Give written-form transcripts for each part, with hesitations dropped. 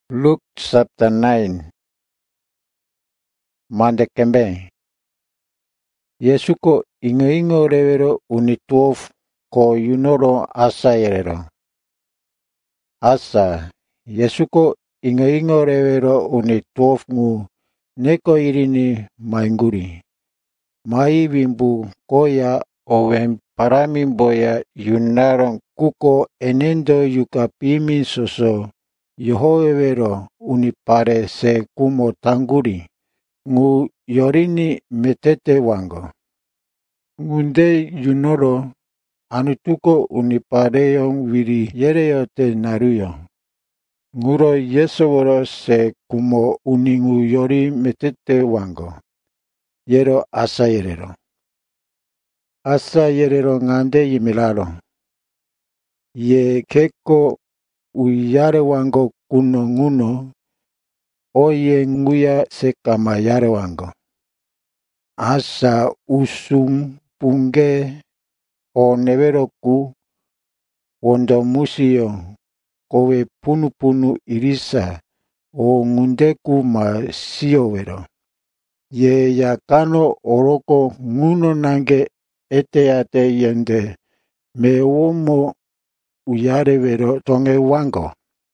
Luke chapter 9. Mande kembe. Yesu ko ingo revero uni 12 ko yunoro asa yerero. Asa, Yesu ko ingo revero uni 12 ngu neko irini mainguri. Mai bimbu koya owen paramimboya yunaron kuko enendo yukapimi soso Yehovero unipare se kumo tanguri. Ngu yorini metete wango. Ngunde yunoro anutuko unipareyon wiri yereyote naruyo. Nguro yesoworo se kumo uningu yori metete wango. Yero asa yerero. Asa yerero ngande yimilaro. Ye keko uyare wango kuno nguno. Oye nguya se kama yare wango. Asa usung punge o neveroku wondo musio kowe punu irisa o ngundeku ma siovero. Ye yakano oroko nguno nange eteate yende me womo uyarevero tonge wango.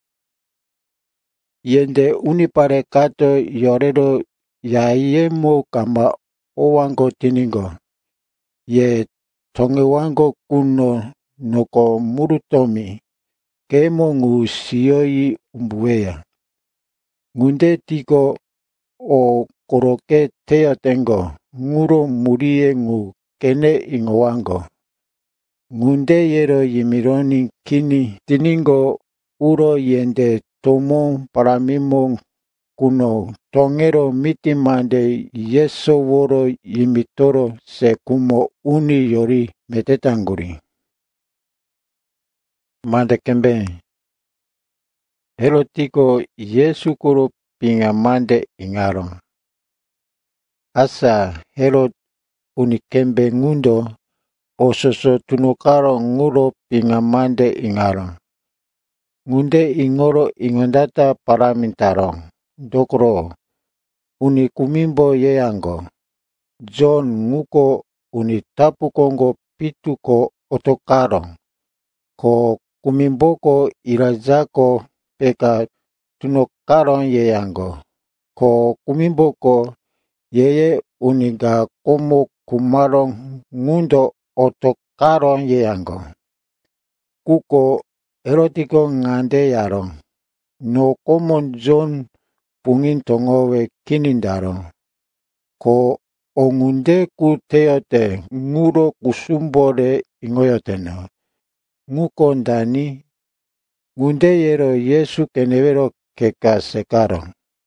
Yende unipare kato yorero yayemo kama owango tiningo. Ye tonge wango kuno noko murutomi. Kemo ngu sioi umbuea. Ngunde tiko o koroke teatengo. Nguro murie ngu kene ingo wango. Ngunde yero yimironi kini tiningo uro yende tomo paramimo kuno tongero mitimande yeso woro yimitoro se kumo uni yori metetanguri. Mande kembe. Herotiko Yesu kuro pinga mande ingaro. Asa Herod unikembe ngundo ososo tunukaro nguro pinga mande ingaro. Ngunde ingoro ingondata paramintaro. Dokro unikumimbo yeango. John nguko unitapu kongo pituko otokaro. Ko kumimboko irazako peka tunokaron yeango. Ko kumimboko yeye uniga komo kumaron ngundo otokaron yeango. Kuko erotiko ngande yaron. No komon John pungin tongowe kinindaro. Ko ongunde ku teote nguro kusumbore ingoyoteno. Nguko ndani ngunde yero Yesu kenevero keka sekaro.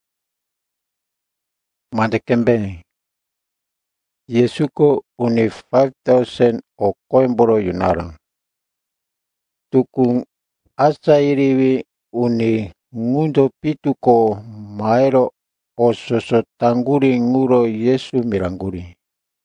Mande kembe. Yesu ko uni 5,000 o koimboro yunaro. Tukung asa iriwi uni ngundo pituko maero o soso tanguri nguro Yesu miranguri.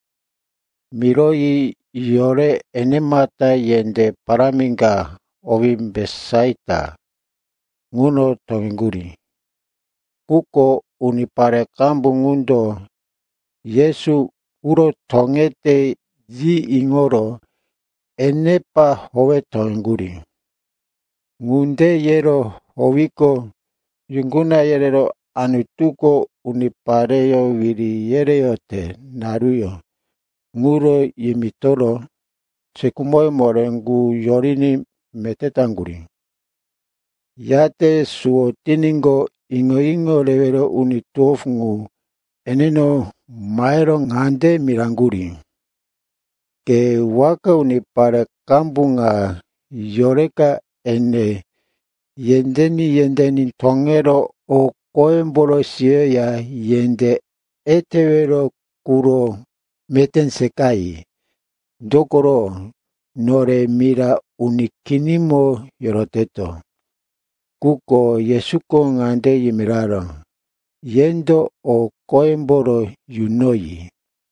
Miroi yore enemata yende paraminga ovimbesaita nguno tonginguri. Kuko unipare kambu ngundo Yesu uro tongete yi ingoro enepa howe tonginguri. Ngunde yero howiko yunguna yerero anutuko unipareyo wiri yereyote naruyo. Nguro yimitoro sekumoy morengu yorini metetanguri. Yate suo tiningo ingo levero uni 12 ngu eneno maero ngande miranguri. Ke waka unipare kambunga yoreka ene yendeni tongero o koemboro ya yende etevero kuro meten sekai. Dokoro nore mira unikinimo yoroteto. Kuko Yesuko ngande yimiraro. Yendo o koemboro yunoyi.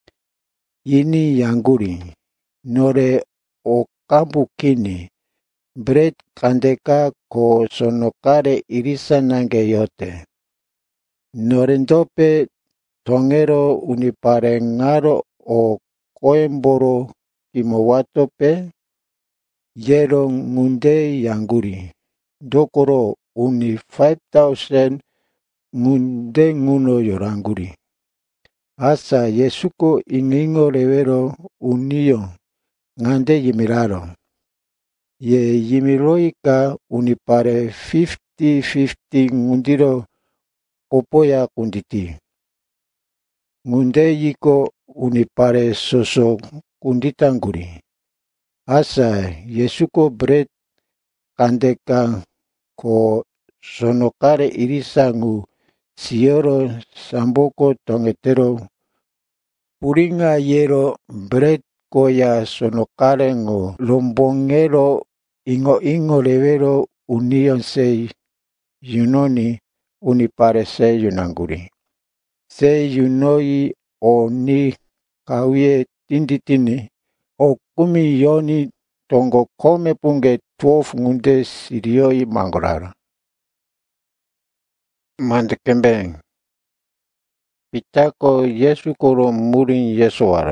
Ini yanguri. Nore o kambu kini. Bret kandeka ko sonokare irisa nange yote. Norendope tongero unipare ngaro o koemboro kimowatope yero ngunde yanguri. Dokoro uni 5,000 ngunde nguno yoranguri. Asa Yesuko ingingo revero uniyo ngande yimiraro. Ye yimiroika unipare 50-50 ngundiro opoya kunditi. Ngunde yiko unipare soso kunditanguri. Asa Yesuko bret kandeka ko sonokare irisangu sioro samboko tongetero puringa yero bret koya sonokare ngo lombongero ingo revero union sei yunoni unipare se yunanguri. Se yunoi oni kawie tinditini o kumi yoni tongo kome punge 12 ngunde sirioi mangorara. Mandekembeng. Pitako Yesu koro murin Yesuara.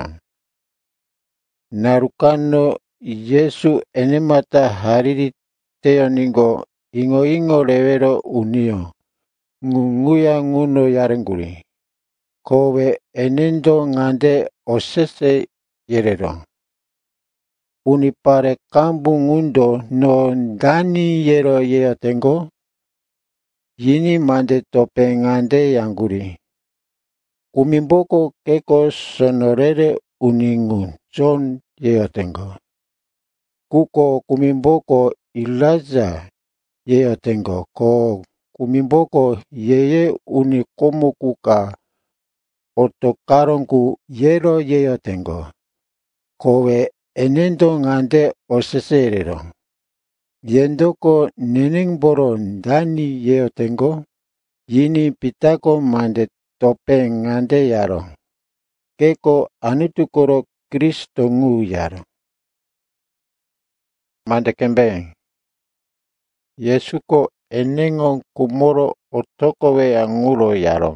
Narukano Yesu enemata hariri teoningo ingo revero unio. Ngunguya nguno yarenguri. Kowe enendo ngande osese yerero. Unipare kambu ngundo no dani yero yeatengo. Yini mande tope ngande yanguri. Kumimboko keko sonorere uningun John yeatengo. Kuko kumimboko ilaza yeatengo. Ko kumimboko yeye unikomukuka otokaronku yero yeatengo. Kowe enendo ngande oseserero. Yendoko nenengboro dani yeatengo. Yini pitako mande tope ngande yaro. Keko anutukoro Kristo ngu yaro. Mandekembeng. Yesuko enengo kumoro otokowe anguro yaro.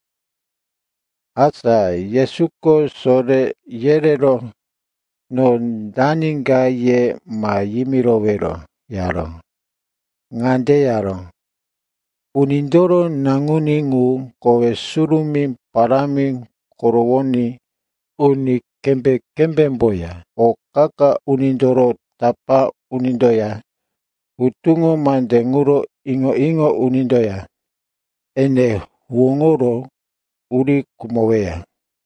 Asa Yesuko sore yerero no daninga ye ma yimirovero yaro. Ngande yaro. Unindoro nanguningu kowe surumi parami korowoni uni kembe mboya. O kaka unindoro tapa unindoya. Utungo mande nguro ingo unindoya. Ene huongoro uri kumowea.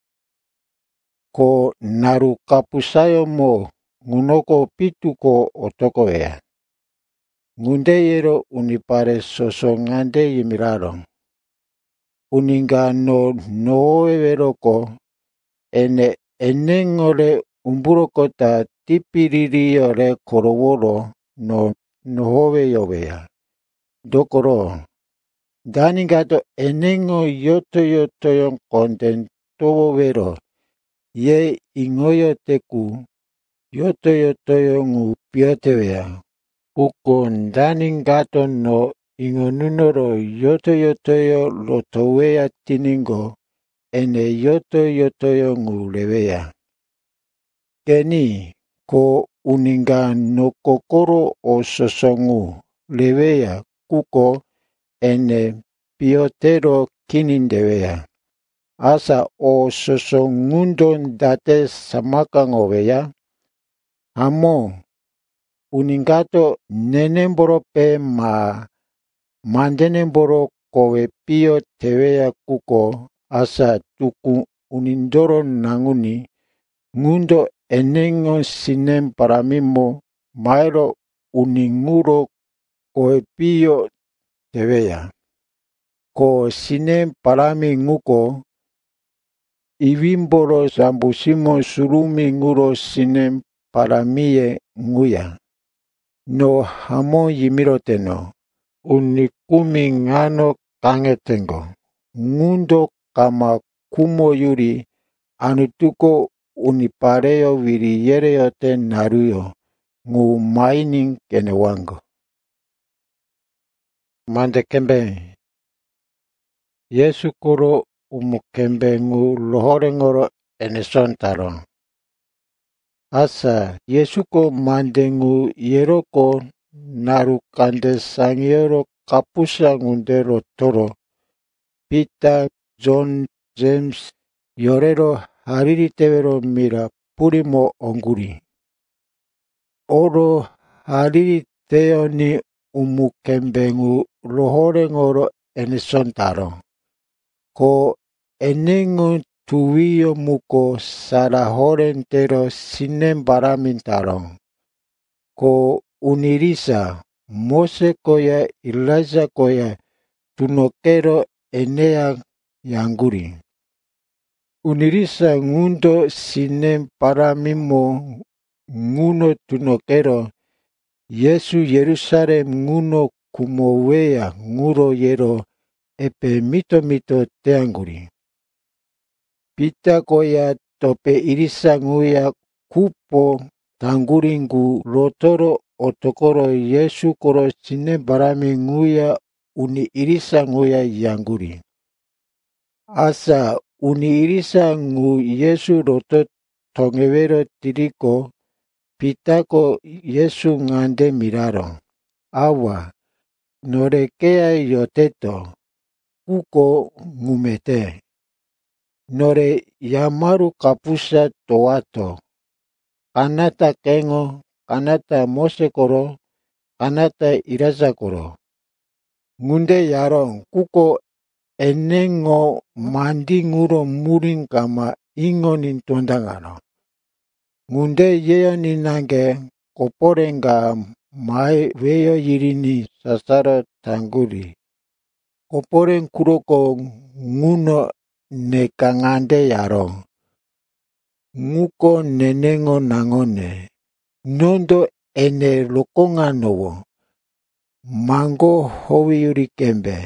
Ko naru kapusayo mo ngunoko pituko otokowea. Ngunde yero unipare soso ngande yimiraro. Uninga no noeveroko ene enengore umburokota tipiririore koroworo no nohove yovea. Dokoro daningato enengo yotoyon konten tovovero ye ingoyo teku yotoyo ngu piotevea. Uko daningato no ingonunoro yotoyo lotowea tiningo ene yotoyo ngu levea. Keni ko uninga no kokoro o sosongu levea kuko ene piotero kinindevea. Asa o sosongundo date samakangovea. Amo uningato nenemboro pe mandenemboro kowe pio tevea kuko asa tuku unindoro nanguni ngundo enengo sinem paramimo maero uninguro kowe pio tevea. Ko sinem parami nguko iwimboro sambusimo surumi nguro sinem paramie nguya. No hamo yimiroteno. Unikumi ngano kangetengo. Ngundo kama kumo yuri anutuko unipareo viri yereyote naruyo. ngu maini kene wango. Mande kembe. Yesu koro umukembe ngu lohore ngoro eneson taro. Asa Yesu ko mande ngu yeroko naru kande sangiero kapusa ngundero toro. Peter, John, James, yorero hariri tevero mira purimo onguri. Oro hariri teoni umukembe ngu lohore ngoro eneson taro. Ko enengu tuwio muko sara horentero sinem baramintaro. Ko unirisa Mose koya Elijah koya tunokero enea yanguri. Unirisa ngundo sinem paramimo nguno tunokero Yesu Yerusalem nguno kumowea nguro yero epe mito teanguri. Pita koya tope irisa nguya kupo tanguringu rotoro otokoro Yesu koro sine barami nguya uni irisa nguya yanguri. Asa uni irisa ngu Yesu roto tongevero tiriko pitako Yesu ngande miraro. Awa norekea yoteto kuko ngumete. Nore yamaru kapusa toato. Kanata kengo, kanata Mose koro, kanata Iraza koro. Ngunde yarong kuko enengo mandi nguro muring kama ingo nintondangano. Ngunde yeo ninange koporenga mai weyo yirini sasara tanguri. Koporen kuroko nguno nekangande yarong. Nguko nenengo nangone. Nondo ene lokonga nowo. Mango howi yuri kembe.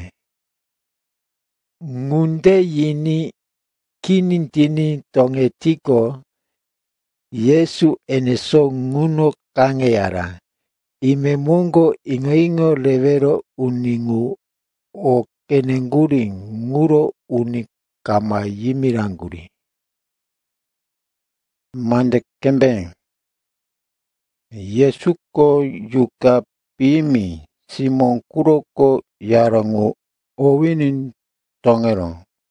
Ngunde yini kinintini tongetiko. Yesu eneso nguno kange yara. Ime mongo ingo levero uningu o kenenguri nguro uni kama yimiranguri. Mande kembe. Yesu ko yuka pimi Simon kuroko yarangu owinin tongero.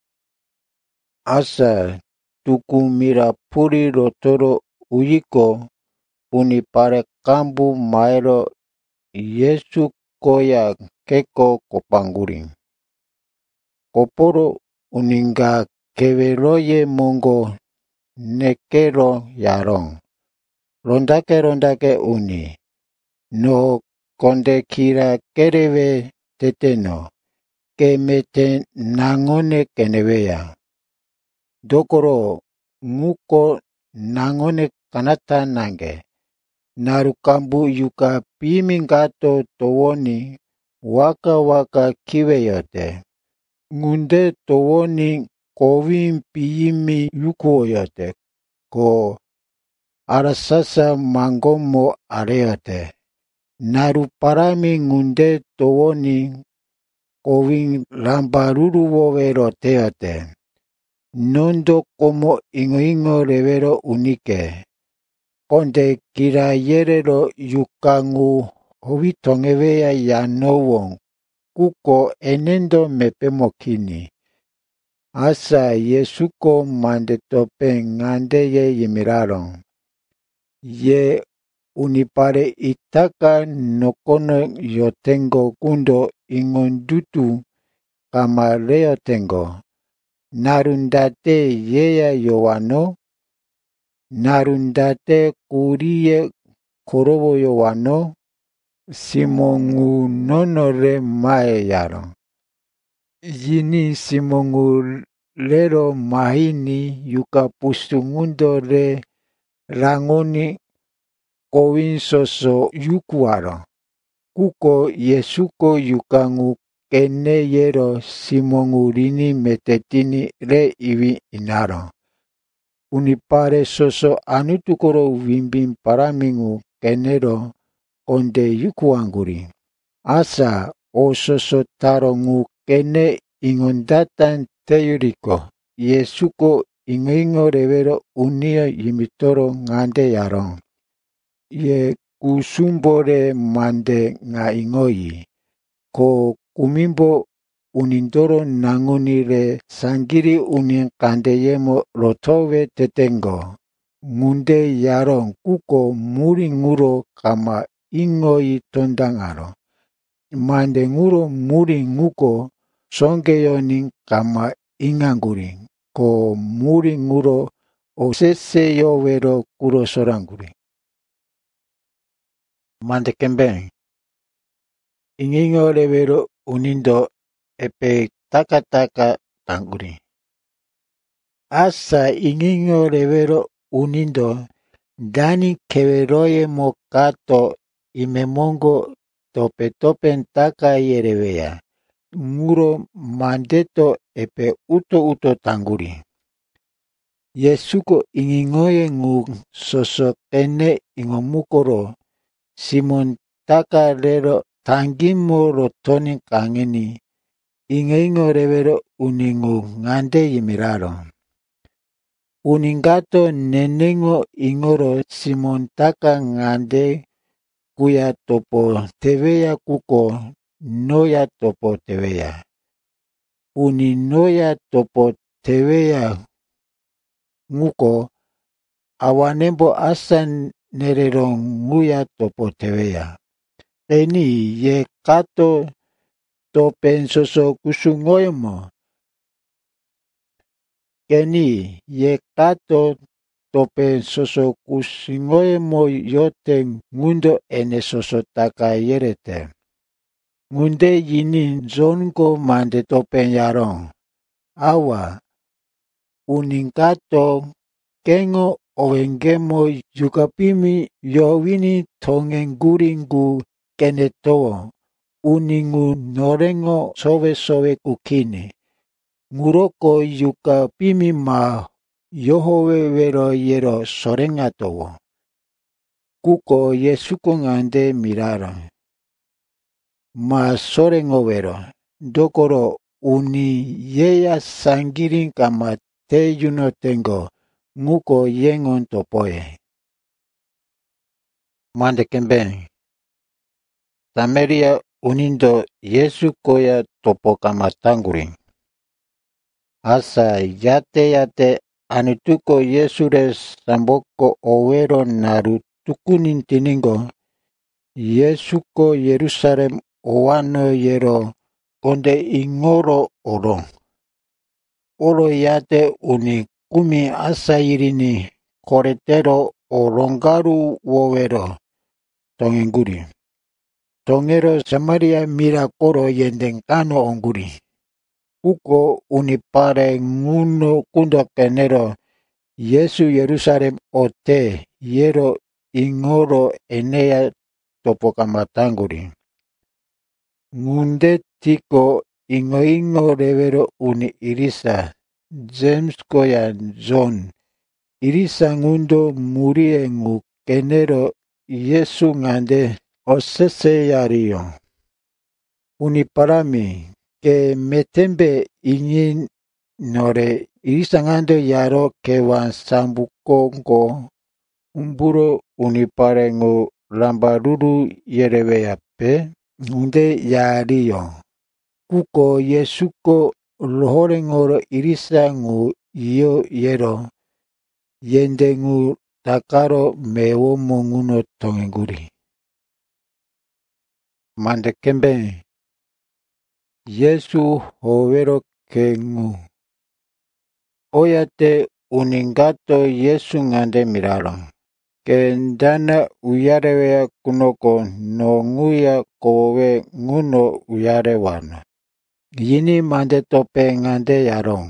Asa tuku mira puri rotoro uyiko unipare kambu maero Yesu koya keko kopanguri. Koporo uninga keveroye mongo nekero yarong. Rondake uni. No konde kira kereve teteno. Kemete nangone kenevea. Dokoro nguko nangone kanata nange. Narukambu yuka pimingato towoni waka kiwe yote. Ngunde towoni kovin piyimi yuko yote. Ko arasasa mangomo areote. Naruparami ngunde towoni kovin lambaruru wovero teote. Nondo como ingo revero unike. Konde kira yerero yukangu hovitongevea yanowon. Kuko enendo mepemokini. Asa Yesuko mande tope ngande ye yimiraron. Ye unipare itaka nokono yotengo kundo ingondutu kama leo tengo. Narundate yeya yowano. Narundate kurie korobo yowano. Simongu nonore mae yaro. Yini simongu lero mahini yuka pusungundo re rangoni kowinsoso yukuaro. Kuko Yesuko yukangu kene yero simongu rini metetini re iwi inaro. Unipare soso anutukoro wimbim paramingu kenero konde yukuanguri. Asa ososo taro ngu kene ingondatan teyuriko. Yesuko ingo revero unio yimitoro ngande yarong. Ye kusumbore mande nga ingoi. Ko kumimbo unindoro nanguni re sangiri unin kande yemo rotowe tetengo. Ngunde yarong kuko muri nguro kama ingoi tondangaro. Mande nguro muri nguko songeyoning kama inganguri. Ko muri nguro osese yowero kuro soranguri. Mande kembeng. Ingingo revero unindo epe taka tanguri. Asa ingingo revero unindo dani keveroye mokato imemongo tope taka yerevea. Nguro mandeto epe uto tanguri. Yesuko ingingoye ngu soso kene ingomukoro Simon taka rero tangimo rotoni kangeni. Ingo revero uningu ngande yimiraro. Uningato nenengo ingoro Simon taka ngande kuya topo teveya kuko noya topo teveya. Uninoya topo teveya nguko awanembo asan nerero nguya topo teveya. Eni ye kato topen soso kusungoymo. Keni ye kato topen soso kusungoymo yote ngundo ene soso taka yerete. Ngunde yini zongo mande topen yarong. Awa uningato kengo owengemo yukapimi yowini tongenguringu kenetowo. Uningu norengo sowe kukini. Nguroko yukapimi ma yohowero yero sorengatowo. Kuko Yesuko ngande miraro. Ma sorengowero. Dokoro uni yeya sangirin kama te yuno tengo. Nguko yengon topoe. Mande kembeng. Samaria unindo Yesu koya topo kama tanguring. Asa yate anituko Yesu res samboko owero naru tukunin tiningo. Yesu ko Yerusalem owano yero konde ingoro oro. Oro yate uni kumi asa irini koretero orongaru wowero tongenguri. Tongero Samaria mira koro yendengkano onguri. Uko unipare nguno kundo kenero Yesu Yerusalem ote yero ingoro enea topo kamatanguri. Ngunde tiko ingo revero uni irisa James koya John. Irisa ngundo murie ngu kenero Yesu ngande osese yario. Uniparami ke metembe ingin nore irisa ngando yaro kewan sambukongo umburo unipare ngu lambaruru yereweape ngunde yario. Kuko Yesuko lohorengoro irisa ngu iyo yero yende ngu takaro mewo monguno tongenguri. Mande kembe Yesu hovero kengu. Oyate uningato Yesu ngande miraro. Kendana uyarewea kunoko no nguya kowe nguno uyarewana. Yini mande tope ngande yarong.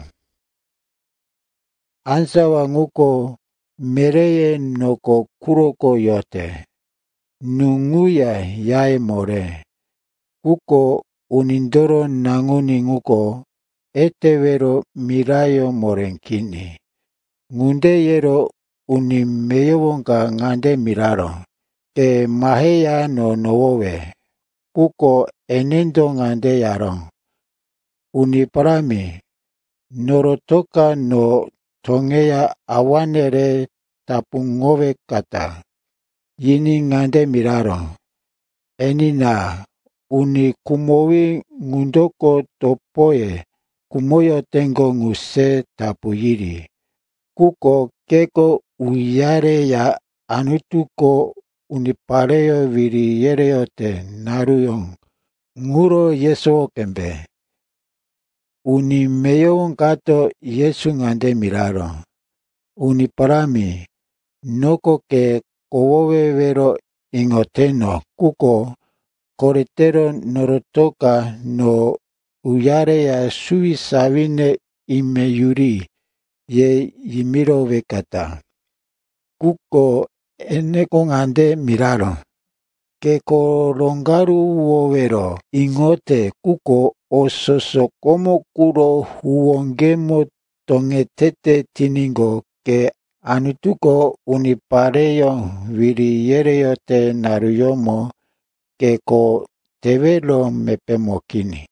Ansa wanguko mereye noko kuroko yote. Nunguya yae more. Kuko unindoro nanguni nguko etewero mirayo morenkini. Ngunde yero unimeyewonga ngande miraro. ke maheya no nowowe, kuko enendo ngande yarong. Uni parami, norotoka no tongeya awanere tapungove kata. Yini ngande mirarong. Enina, uni kumowi ngundoko topoye, kumoyo tengo nguse tapu yiri. Kuko keko uyare ya anutuko unipareyo viri yereyote naruyong. Nguro yeso kembe. Uni meyo gato yesu ngande miraro. Uni parami, noko ke kowowevero ingoteno, kuko koretero norotoka no uyare ya sui savine ime yuri ye yimiro vekata. Kuko eneko ngande miraro. Ke korongaru wovero ingote kuko ososo como kuro huongemo tongetete tiningo ke anutuko unipareyo viri yereyote naruyomo ke ko tevelo mepemokini.